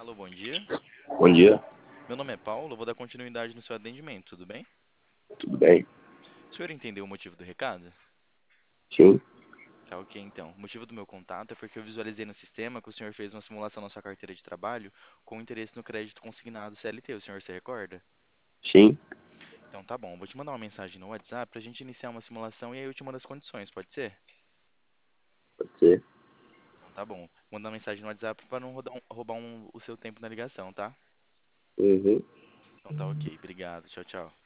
Alô, bom dia. Bom dia, Meu nome é Paulo, eu vou dar continuidade no seu atendimento, tudo bem? tudo bem? O senhor entendeu o motivo do recado? Sim, Tá ok, então. O motivo do meu contato é porque eu visualizei no sistema que o senhor fez uma simulação na sua carteira de trabalho com interesse no crédito consignado CLT. O senhor se recorda? sim, Então tá bom, eu vou te mandar uma mensagem no WhatsApp pra gente iniciar uma simulação e aí eu te mando as condições, pode ser? pode ser. Então tá bom. Vou mandar uma mensagem no WhatsApp para não roubar o seu tempo na ligação, tá? Uhum. Então tá ok, obrigado. Tchau, tchau.